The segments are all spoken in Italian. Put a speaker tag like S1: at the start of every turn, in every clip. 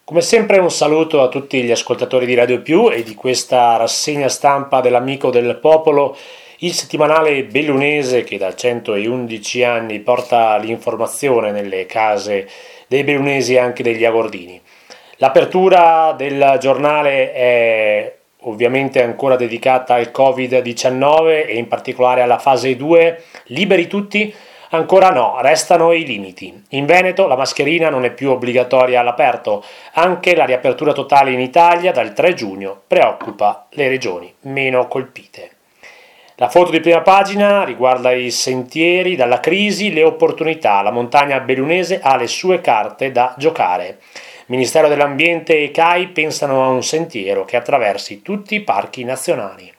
S1: Come sempre un saluto a tutti gli ascoltatori di Radio Più e di questa rassegna stampa dell'Amico del Popolo, il settimanale bellunese che da 111 anni porta l'informazione nelle case dei bellunesi e anche degli agordini. L'apertura del giornale è ovviamente ancora dedicata al Covid-19 e in particolare alla fase 2, liberi tutti. Ancora no, restano i limiti. In Veneto la mascherina non è più obbligatoria all'aperto, anche la riapertura totale in Italia dal 3 giugno preoccupa le regioni meno colpite. La foto di prima pagina riguarda i sentieri dalla crisi, le opportunità. La montagna bellunese ha le sue carte da giocare. Ministero dell'Ambiente e CAI pensano a un sentiero che attraversi tutti i parchi nazionali.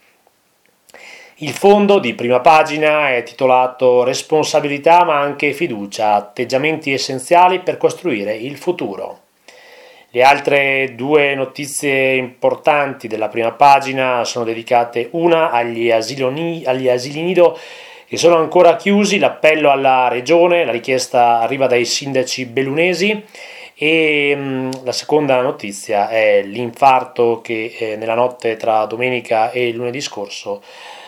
S1: Il fondo di prima pagina è titolato Responsabilità ma anche fiducia, atteggiamenti essenziali per costruire il futuro. Le altre due notizie importanti della prima pagina sono dedicate una agli asili nido che sono ancora chiusi, l'appello alla regione, la richiesta arriva dai sindaci bellunesi e la seconda notizia è l'infarto che nella notte tra domenica e lunedì scorso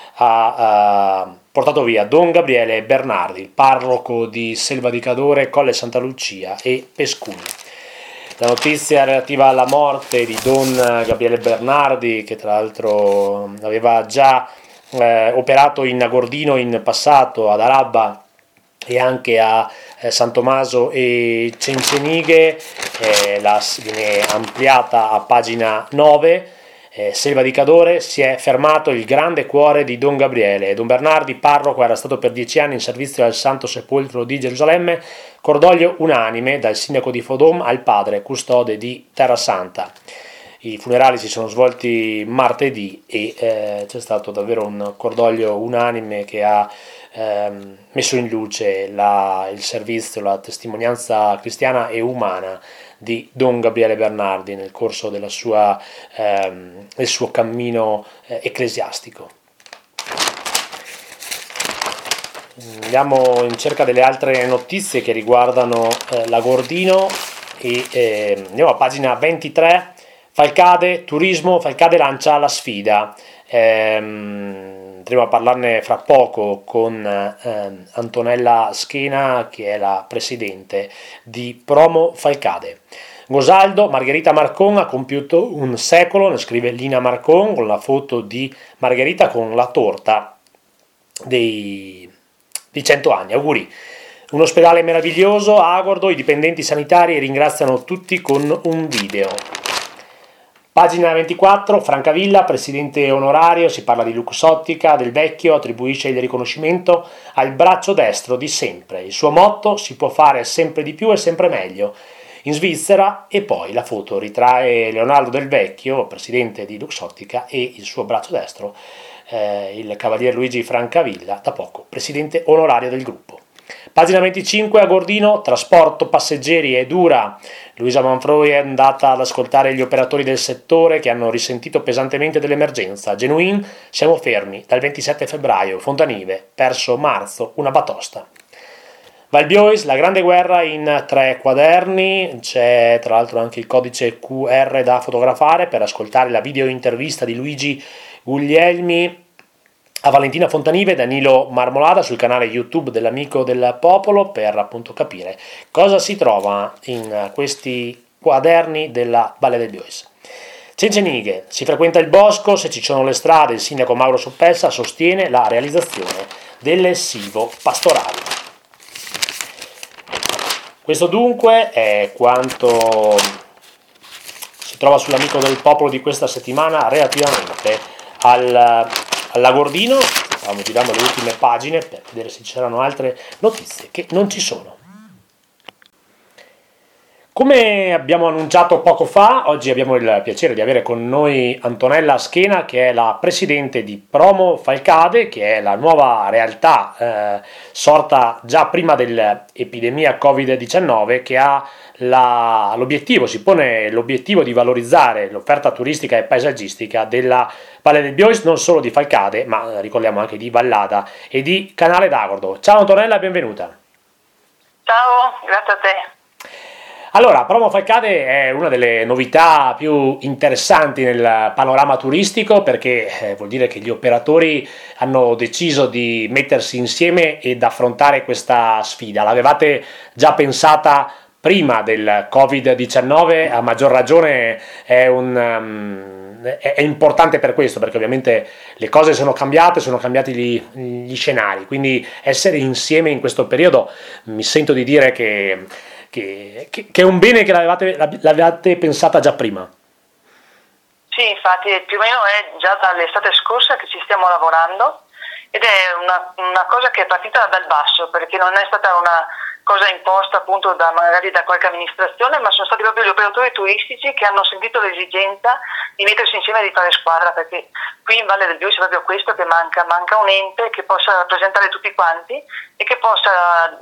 S1: ha portato via Don Gabriele Bernardi, parroco di Selva di Cadore, Colle Santa Lucia e Pescuni. La notizia relativa alla morte di Don Gabriele Bernardi, che tra l'altro aveva già operato in Agordino in passato, ad Arabba e anche a San Tommaso e Cencenighe, viene ampliata a pagina 9. Selva di Cadore si è fermato il grande cuore di Don Gabriele. Don Bernardi, parroco, era stato per 10 anni in servizio al Santo Sepolcro di Gerusalemme, cordoglio unanime dal sindaco di Fodom al padre custode di Terra Santa. I funerali si sono svolti martedì e c'è stato davvero un cordoglio unanime che ha messo in luce il servizio, la testimonianza cristiana e umana di Don Gabriele Bernardi nel corso del suo cammino ecclesiastico. Andiamo in cerca delle altre notizie che riguardano l'Agordino e andiamo a pagina 23. Falcade, turismo, Falcade lancia la sfida. Andremo a parlarne fra poco con Antonella Schena, che è la presidente di Promo Falcade. Gosaldo, Margherita Marcon ha compiuto un secolo, ne scrive Lina Marcon, con la foto di Margherita con la torta di 100 anni. Auguri. Un ospedale meraviglioso a Agordo, i dipendenti sanitari ringraziano tutti con un video. Pagina 24, Francavilla, presidente onorario, si parla di Luxottica, del vecchio, attribuisce il riconoscimento al braccio destro di sempre. Il suo motto: si può fare sempre di più e sempre meglio. In Svizzera, e poi la foto ritrae Leonardo Del Vecchio, presidente di Luxottica, e il suo braccio destro, il cavalier Luigi Francavilla, da poco presidente onorario del gruppo. Pagina 25, Agordino, trasporto passeggeri è dura. Luisa Manfroi è andata ad ascoltare gli operatori del settore che hanno risentito pesantemente dell'emergenza. Genuin, siamo fermi dal 27 febbraio. Fontanive, perso marzo, una batosta. Valbiois, la grande guerra in 3 quaderni, c'è tra l'altro anche il codice QR da fotografare per ascoltare la video intervista di Luigi Guglielmi a Valentina Fontanive e Danilo Marmolada sul canale YouTube dell'Amico del Popolo per appunto capire cosa si trova in questi quaderni della Valle del Biois. Cencenighe, si frequenta il bosco, se ci sono le strade, il sindaco Mauro Soppelsa sostiene la realizzazione delle SIVO pastorali. Questo dunque è quanto si trova sull'Amico del Popolo di questa settimana relativamente all'Agordino. Stavamo girando le ultime pagine per vedere se c'erano altre notizie che non ci sono. Come abbiamo annunciato poco fa, oggi abbiamo il piacere di avere con noi Antonella Schena, che è la presidente di Promo Falcade, che è la nuova realtà sorta già prima dell'epidemia Covid-19, che ha l'obiettivo, si pone l'obiettivo di valorizzare l'offerta turistica e paesaggistica della Valle del Biois, non solo di Falcade, ma ricordiamo anche di Vallada e di Canale d'Agordo. Ciao Antonella, benvenuta.
S2: Ciao, grazie a te.
S1: Allora, Promo Falcade è una delle novità più interessanti nel panorama turistico perché vuol dire che gli operatori hanno deciso di mettersi insieme ed affrontare questa sfida. L'avevate già pensata prima del Covid-19, a maggior ragione è importante per questo, perché ovviamente le cose sono cambiati gli scenari, quindi essere insieme in questo periodo mi sento di dire che è un bene che l'avevate pensata già prima.
S2: Sì, infatti più o meno è già dall'estate scorsa che ci stiamo lavorando ed è una cosa che è partita dal basso, perché non è stata una cosa imposta appunto magari da qualche amministrazione, ma sono stati proprio gli operatori turistici che hanno sentito l'esigenza di mettersi insieme e di fare squadra, perché qui in Valle del Bio c'è proprio questo che manca un ente che possa rappresentare tutti quanti e che possa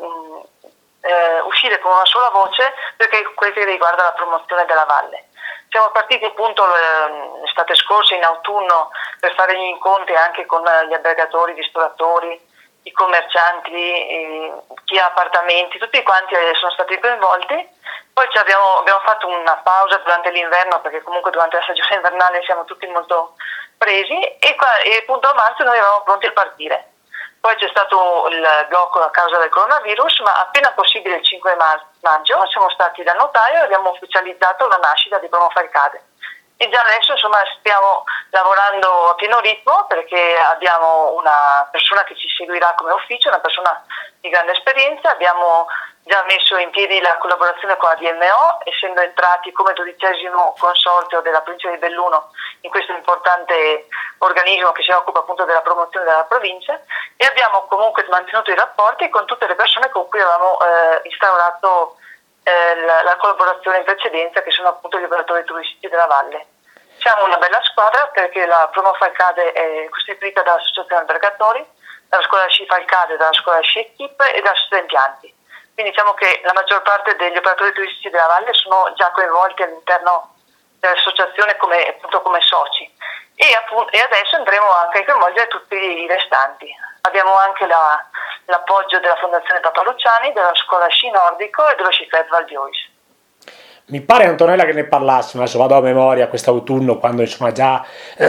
S2: uscire con una sola voce perché quel che riguarda la promozione della valle. Siamo partiti appunto l'estate scorsa in autunno per fare gli incontri anche con gli albergatori, i ristoratori, i commercianti, chi ha appartamenti, tutti quanti sono stati coinvolti. Poi abbiamo fatto una pausa durante l'inverno perché comunque durante la stagione invernale siamo tutti molto presi e appunto a marzo noi eravamo pronti a partire. Poi c'è stato il blocco a causa del coronavirus, ma appena possibile il 5 maggio siamo stati dal notaio e abbiamo ufficializzato la nascita di Promo Falcade. E già adesso insomma stiamo lavorando a pieno ritmo perché abbiamo una persona che ci seguirà come ufficio, una persona di grande esperienza, abbiamo già messo in piedi la collaborazione con la DMO, essendo entrati come 12° consorzio della provincia di Belluno in questo importante organismo che si occupa appunto della promozione della provincia, e abbiamo comunque mantenuto i rapporti con tutte le persone con cui avevamo instaurato la collaborazione in precedenza, che sono appunto gli operatori turistici della valle. Siamo una bella squadra perché la Promo Falcade è costituita dall'associazione albergatori, dalla scuola sci Falcade, dalla scuola sci Equip e dalla società impianti. Quindi diciamo che la maggior parte degli operatori turistici della valle sono già coinvolti all'interno dell'associazione appunto come soci e adesso andremo anche a coinvolgere tutti i restanti. Abbiamo anche l'appoggio della Fondazione Papa Luciani, della scuola sci nordico e dello sci club Val Diois.
S1: Mi pare, Antonella, che ne parlassimo, adesso vado a memoria quest'autunno, quando insomma già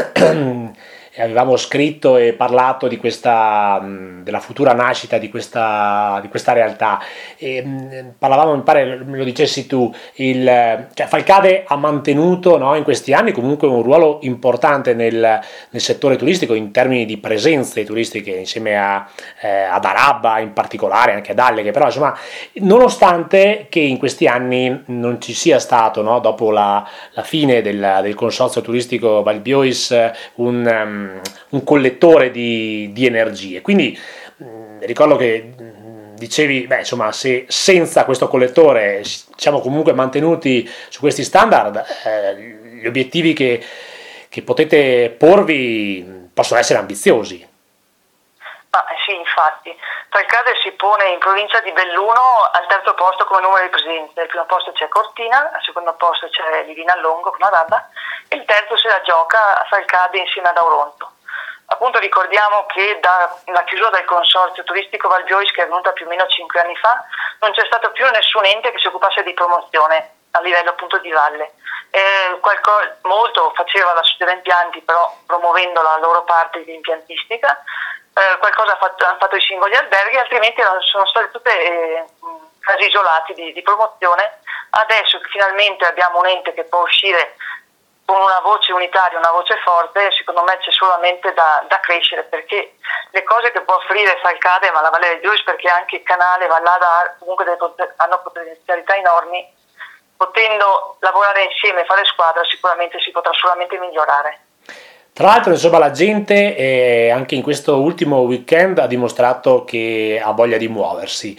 S1: avevamo scritto e parlato di della futura nascita di questa realtà. Parlavamo, mi pare me lo dicessi tu, cioè Falcade ha mantenuto, no, in questi anni comunque un ruolo importante nel settore turistico in termini di presenze turistiche, insieme ad Arabba in particolare, anche ad Alleghe, però insomma, nonostante che in questi anni non ci sia stato, no, dopo la fine del consorzio turistico Val Biois, un collettore di energie. Quindi ricordo che dicevi, beh, insomma, se senza questo collettore siamo comunque mantenuti su questi standard, gli obiettivi che potete porvi possono essere ambiziosi.
S2: Sì, infatti. Falcade si pone in provincia di Belluno al terzo posto come numero di presenze. Al primo posto c'è Cortina, al secondo posto c'è Livina Longo con Arabba e il terzo se la gioca a Falcade insieme ad Auronto. Appunto ricordiamo che dalla chiusura del consorzio turistico Val Diois, che è venuta più o meno 5 anni fa, non c'è stato più nessun ente che si occupasse di promozione a livello appunto di valle. Molto faceva la società impianti, però promuovendo la loro parte di impiantistica, qualcosa hanno fatto i singoli alberghi, altrimenti sono stati tutte casi isolati di promozione. Adesso finalmente abbiamo un ente che può uscire con una voce unitaria, una voce forte, secondo me c'è solamente da crescere, perché le cose che può offrire Falcade, ma la Valle del Diois, perché anche il canale Vallada comunque hanno potenzialità enormi, potendo lavorare insieme e fare squadra sicuramente si potrà solamente migliorare.
S1: Tra l'altro, insomma, la gente anche in questo ultimo weekend ha dimostrato che ha voglia di muoversi.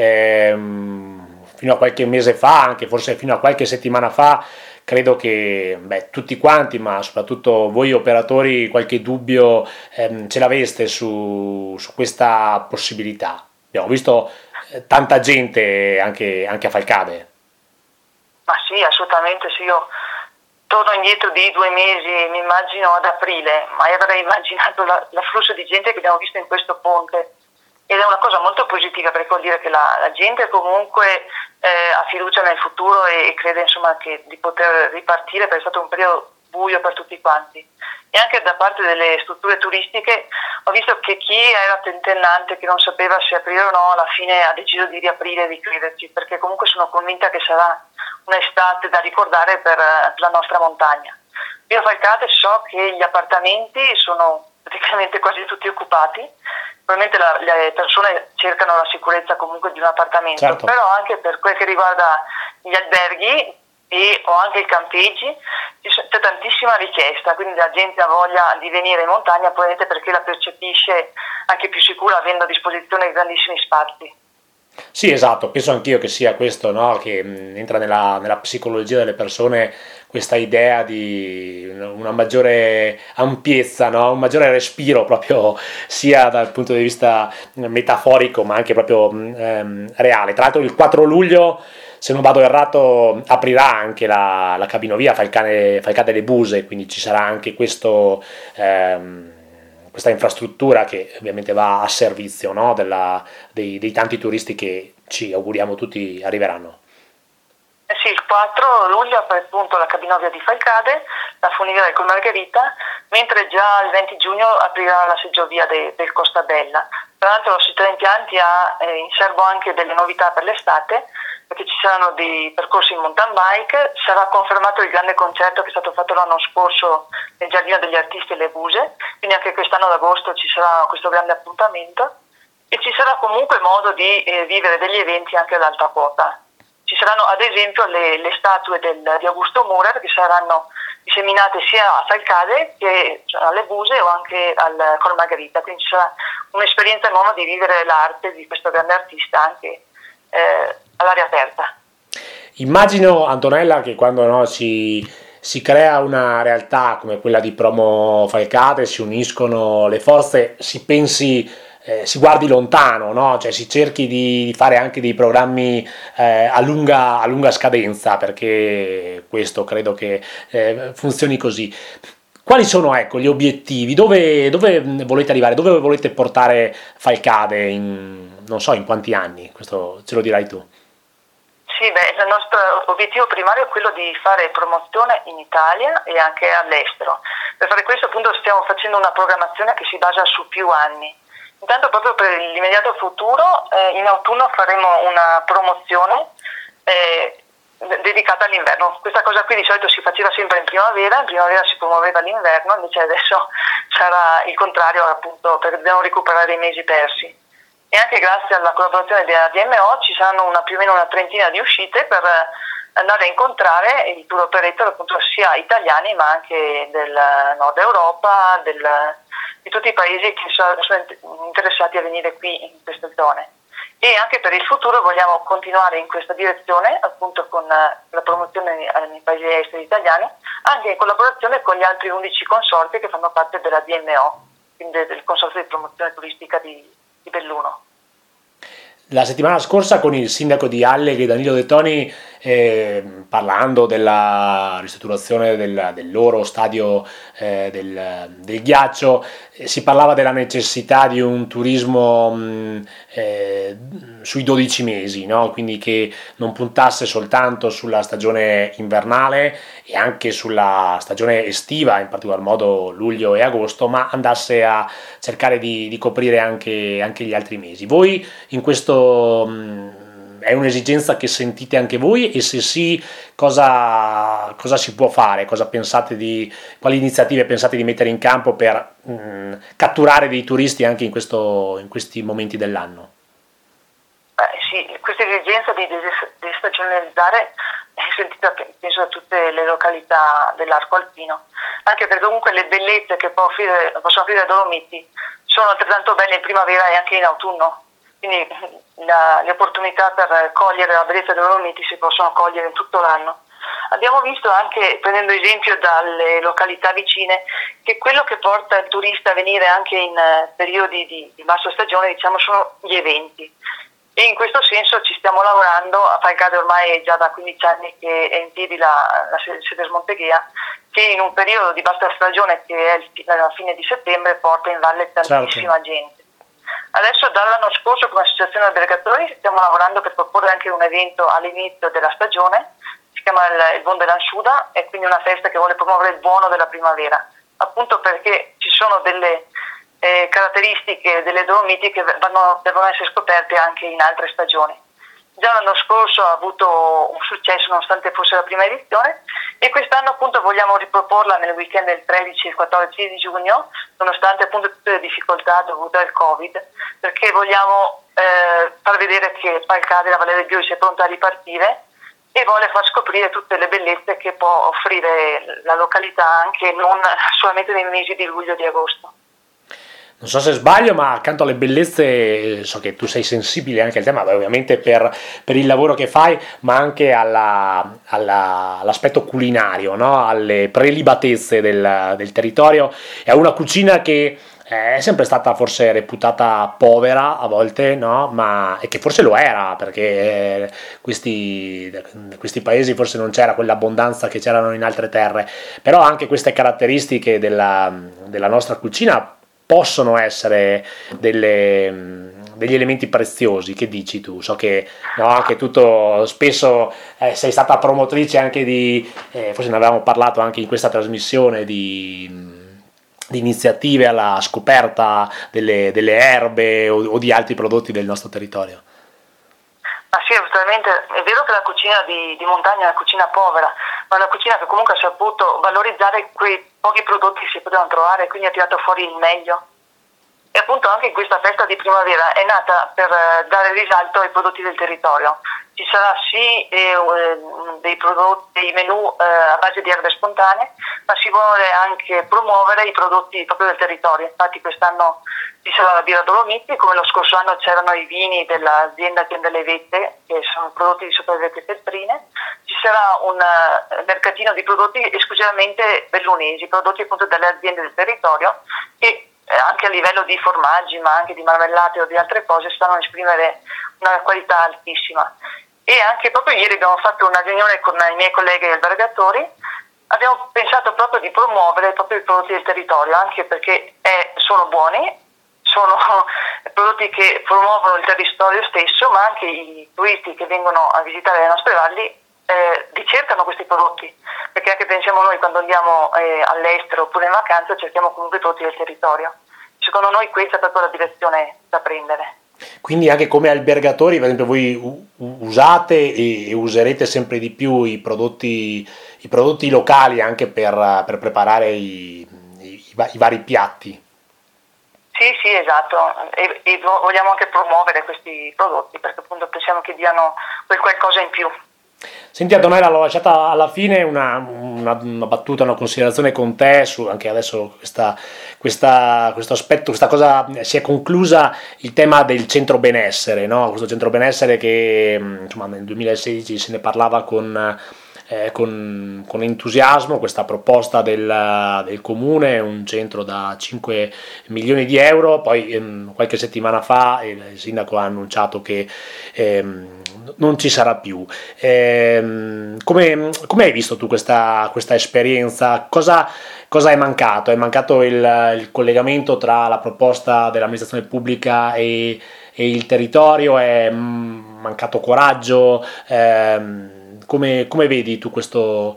S1: Fino a qualche mese fa, anche forse fino a qualche settimana fa, credo che tutti quanti, ma soprattutto voi operatori, qualche dubbio ce l'aveste su questa possibilità. Abbiamo visto tanta gente anche a Falcade.
S2: Ma sì, assolutamente, sì, io torno indietro di 2 mesi, mi immagino ad aprile, mai avrei immaginato l'afflusso di gente che abbiamo visto in questo ponte ed è una cosa molto positiva, perché vuol dire che la gente comunque ha fiducia nel futuro e crede insomma di poter ripartire, perché è stato un periodo buio per tutti quanti. E anche da parte delle strutture turistiche ho visto che chi era tentennante, che non sapeva se aprire o no, alla fine ha deciso di riaprire e di crederci, perché comunque sono convinta che sarà un'estate da ricordare per la nostra montagna. Io a Falcate so che gli appartamenti sono praticamente quasi tutti occupati, probabilmente le persone cercano la sicurezza comunque di un appartamento, certo. Però anche per quel che riguarda gli alberghi o anche i campeggi c'è tantissima richiesta, quindi la gente ha voglia di venire in montagna, probabilmente perché la percepisce anche più sicura avendo a disposizione grandissimi spazi.
S1: Sì, esatto, penso anch'io che sia questo, no? Che entra nella psicologia delle persone questa idea di una maggiore ampiezza, no? Un maggiore respiro proprio sia dal punto di vista metaforico ma anche proprio reale. Tra l'altro il 4 luglio, se non vado errato, aprirà anche la cabinovia Falcate Le Buse, quindi ci sarà anche questo... questa infrastruttura che ovviamente va a servizio, no? dei tanti turisti che ci auguriamo tutti arriveranno.
S2: Sì, il 4 luglio apre appunto la cabinovia di Falcade, la funivia del Colmargherita, mentre già il 20 giugno aprirà la seggiovia del Costa Bella. Tra l'altro la società impianti ha in serbo anche delle novità per l'estate, perché ci saranno dei percorsi in mountain bike, sarà confermato il grande concerto che è stato fatto l'anno scorso nel Giardino degli Artisti e Le Buse, quindi anche quest'anno ad agosto ci sarà questo grande appuntamento e ci sarà comunque modo di vivere degli eventi anche ad alta quota. Ci saranno ad esempio le statue di Augusto Murer che saranno disseminate sia a Falcade che alle Buse o anche al Colmargherita, quindi ci sarà un'esperienza nuova di vivere l'arte di questo grande artista anche all'aria aperta.
S1: Immagino, Antonella, che quando si crea una realtà come quella di Promo Falcate, si uniscono le forze, si pensi, si guardi lontano, no? Cioè si cerchi di fare anche dei programmi a lunga scadenza, perché questo credo che funzioni così. Quali sono, ecco, gli obiettivi? Dove volete arrivare? Dove volete portare Falcade non so in quanti anni? Questo ce lo dirai tu.
S2: Sì, il nostro obiettivo primario è quello di fare promozione in Italia e anche all'estero. Per fare questo appunto stiamo facendo una programmazione che si basa su più anni. Intanto proprio per l'immediato futuro in autunno faremo una promozione dedicata all'inverno. Questa cosa qui di solito si faceva sempre in primavera si promuoveva l'inverno, invece adesso sarà il contrario appunto perché dobbiamo recuperare i mesi persi. E anche grazie alla collaborazione della DMO ci saranno più o meno una trentina di uscite per andare a incontrare i tour operator appunto sia italiani ma anche del nord Europa, di tutti i paesi che sono interessati a venire qui in queste zone. E anche per il futuro vogliamo continuare in questa direzione appunto con la promozione nei paesi esteri italiani, anche in collaborazione con gli altri 11 consorzi che fanno parte della DMO, quindi del Consorzio di Promozione Turistica di Belluno.
S1: La settimana scorsa con il sindaco di Alleghe, Danilo De Toni, parlando della ristrutturazione del loro stadio del ghiaccio, si parlava della necessità di un turismo sui 12 mesi, no? Quindi che non puntasse soltanto sulla stagione invernale e anche sulla stagione estiva, in particolar modo luglio e agosto, ma andasse a cercare di coprire anche gli altri mesi. Voi in questo è un'esigenza che sentite anche voi, e se sì, cosa si può fare? Quali iniziative pensate di mettere in campo per catturare dei turisti anche in questi momenti dell'anno?
S2: Sì, questa esigenza di destagionalizzare è sentita penso da tutte le località dell'arco alpino, anche perché comunque le bellezze che possono offrire Dolomiti sono altrettanto belle in primavera e anche in autunno, quindi le opportunità per cogliere la bellezza dei Dolomiti si possono cogliere in tutto l'anno. Abbiamo visto anche, prendendo esempio dalle località vicine, che quello che porta il turista a venire anche in periodi di bassa stagione, diciamo, sono gli eventi. E in questo senso ci stiamo lavorando. A Falcade ormai è già da 15 anni che è in piedi la sede Smonteghea, che in un periodo di bassa stagione, che è la fine di settembre, porta in valle tantissima gente. Adesso dall'anno scorso come associazione albergatori stiamo lavorando per proporre anche un evento all'inizio della stagione, si chiama il Buon dell'Ansciuda, è quindi una festa che vuole promuovere il buono della primavera, appunto perché ci sono delle caratteristiche delle Dolomiti che devono essere scoperte anche in altre stagioni. Già l'anno scorso ha avuto un successo nonostante fosse la prima edizione e quest'anno appunto vogliamo riproporla nel weekend del 13 e il 14 di giugno, nonostante appunto tutte le difficoltà dovute al Covid, perché vogliamo far vedere che Palcade, la Valle del Bio, è pronta a ripartire e vuole far scoprire tutte le bellezze che può offrire la località anche non solamente nei mesi di luglio e di agosto.
S1: Non so se sbaglio, ma accanto alle bellezze, so che tu sei sensibile anche al tema, ovviamente per il lavoro che fai, ma anche all'aspetto culinario, no? Alle prelibatezze del territorio. È una cucina che è sempre stata forse reputata povera a volte, no? E che forse lo era, perché questi paesi forse non c'era quell'abbondanza che c'erano in altre terre, però anche queste caratteristiche della nostra cucina possono essere degli elementi preziosi. Che dici tu? So che no, anche tutto spesso sei stata promotrice anche di forse ne avevamo parlato anche in questa trasmissione di iniziative alla scoperta delle erbe o di altri prodotti del nostro territorio.
S2: Ma sì, assolutamente, è vero che la cucina di montagna è una cucina povera, ma è una cucina che comunque ha saputo valorizzare quei pochi prodotti che si potevano trovare e quindi ha tirato fuori il meglio. E appunto anche in questa festa di primavera è nata per dare risalto ai prodotti del territorio. Ci sarà sì dei menù a base di erbe spontanee, ma si vuole anche promuovere i prodotti proprio del territorio. Infatti quest'anno ci sarà la birra Dolomiti, come lo scorso anno c'erano i vini dell'azienda delle Vette, che sono prodotti di sopra le Vette Feltrine. Ci sarà un mercatino di prodotti esclusivamente bellunesi, prodotti appunto dalle aziende del territorio, che anche a livello di formaggi, ma anche di marmellate o di altre cose, stanno a esprimere una qualità altissima. E anche proprio ieri abbiamo fatto una riunione con i miei colleghi albergatori, abbiamo pensato proprio di promuovere proprio i prodotti del territorio, anche perché sono buoni, sono prodotti che promuovono il territorio stesso, ma anche i turisti che vengono a visitare le nostre valli ricercano questi prodotti, perché anche pensiamo noi quando andiamo all'estero oppure in vacanza cerchiamo comunque prodotti del territorio. Secondo noi questa è proprio la direzione da prendere.
S1: Quindi anche come albergatori, per esempio, voi usate e userete sempre di più i prodotti locali anche per preparare i vari piatti?
S2: Sì, esatto, e vogliamo anche promuovere questi prodotti perché appunto pensiamo che diano quel qualcosa in più.
S1: Senti Antonella, l'ho lasciata alla fine una battuta, una considerazione con te su anche adesso questo aspetto, questa cosa si è conclusa, il tema del centro benessere, no? Questo centro benessere che insomma nel 2016 se ne parlava con entusiasmo, questa proposta del comune, un centro da 5 milioni di euro, poi qualche settimana fa il sindaco ha annunciato che non ci sarà più. Come hai visto tu questa esperienza? Cosa è mancato? È mancato il collegamento tra la proposta dell'amministrazione pubblica e il territorio? È mancato coraggio? Come vedi tu questo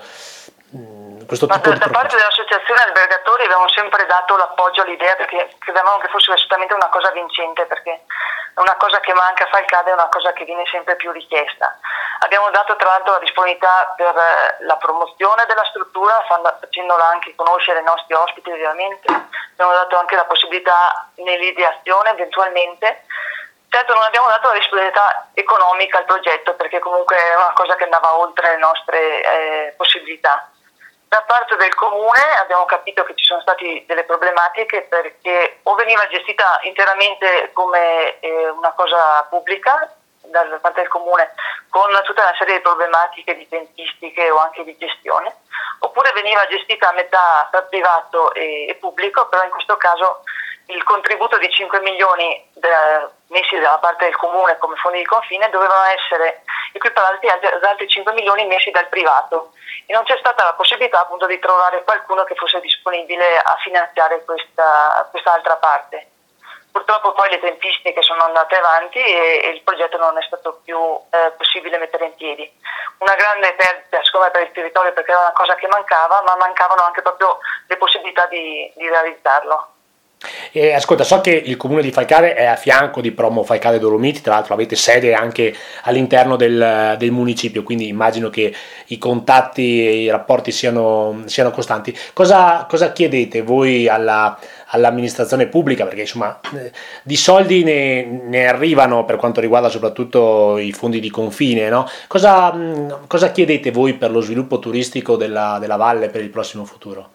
S1: tipo di
S2: da parte dell'associazione albergatori abbiamo sempre dato l'appoggio all'idea perché credevamo che fosse assolutamente una cosa vincente, perché è una cosa che manca a Falcade, è una cosa che viene sempre più richiesta. Abbiamo dato tra l'altro la disponibilità per la promozione della struttura, facendola anche conoscere ai nostri ospiti ovviamente, abbiamo dato anche la possibilità nell'ideazione eventualmente. Certo non abbiamo dato la disponibilità economica al progetto perché comunque è una cosa che andava oltre le nostre possibilità. Da parte del comune abbiamo capito che ci sono state delle problematiche perché o veniva gestita interamente come una cosa pubblica da parte del comune con tutta una serie di problematiche di tempistiche o anche di gestione, oppure veniva gestita a metà tra privato e pubblico, però in questo caso il contributo di 5 milioni messi dalla parte del comune come fondi di confine dovevano essere equiparati ad altri 5 milioni messi dal privato e non c'è stata la possibilità appunto di trovare qualcuno che fosse disponibile a finanziare questa altra parte. Purtroppo poi le tempistiche sono andate avanti e il progetto non è stato più possibile mettere in piedi. Una grande perdita secondo me per il territorio, perché era una cosa che mancava, ma mancavano anche proprio le possibilità di realizzarlo.
S1: E ascolta, so che il comune di Falcade è a fianco di Promo Falcade Dolomiti, tra l'altro avete sede anche all'interno del municipio, quindi immagino che i contatti e i rapporti siano costanti. Cosa chiedete voi all'amministrazione pubblica? Perché insomma di soldi ne arrivano per quanto riguarda soprattutto i fondi di confine, no? Cosa chiedete voi per lo sviluppo turistico della valle per il prossimo futuro?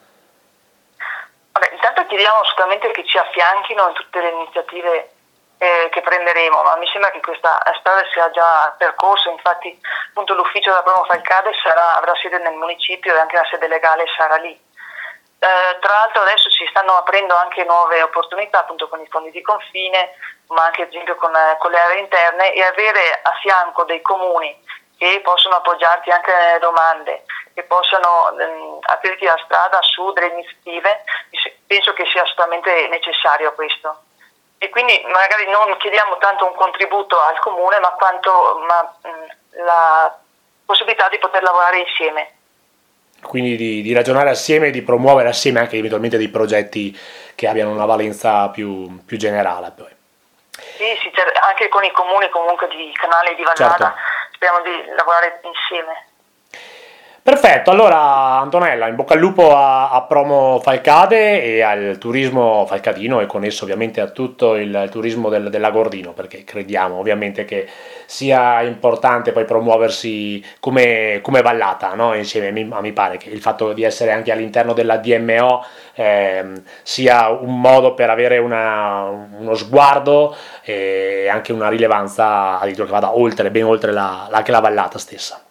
S2: Vabbè, intanto chiediamo assolutamente che ci affianchino in tutte le iniziative che prenderemo, ma mi sembra che questa strada sia già percorsa, infatti appunto l'ufficio della Promo Falcade avrà sede nel municipio e anche la sede legale sarà lì. Tra l'altro adesso ci stanno aprendo anche nuove opportunità appunto con i fondi di confine, ma anche ad esempio con le aree interne, e avere a fianco dei comuni che possono appoggiarti anche nelle domande, che possano aprirti la strada su delle iniziative, penso che sia assolutamente necessario questo. E quindi magari non chiediamo tanto un contributo al comune, ma quanto la possibilità di poter lavorare insieme.
S1: Quindi di ragionare assieme e di promuovere assieme anche eventualmente dei progetti che abbiano una valenza più generale. Poi.
S2: Sì, anche con i comuni comunque di Canale e di Vallada, certo. Speriamo di lavorare insieme.
S1: Perfetto, allora Antonella, in bocca al lupo a Promo Falcade e al turismo falcadino e con esso ovviamente a tutto il turismo dell'Agordino, perché crediamo ovviamente che sia importante poi promuoversi come vallata, no? Insieme, mi pare che il fatto di essere anche all'interno della DMO sia un modo per avere uno sguardo e anche una rilevanza addirittura che vada oltre, ben oltre anche la vallata stessa.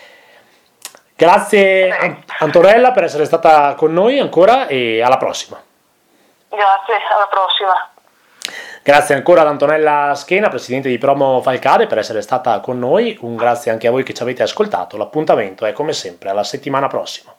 S1: Grazie Antonella per essere stata con noi ancora e alla prossima.
S2: Grazie, alla prossima.
S1: Grazie ancora ad Antonella Schena, presidente di Promo Falcade, per essere stata con noi. Un grazie anche a voi che ci avete ascoltato. L'appuntamento è come sempre alla settimana prossima.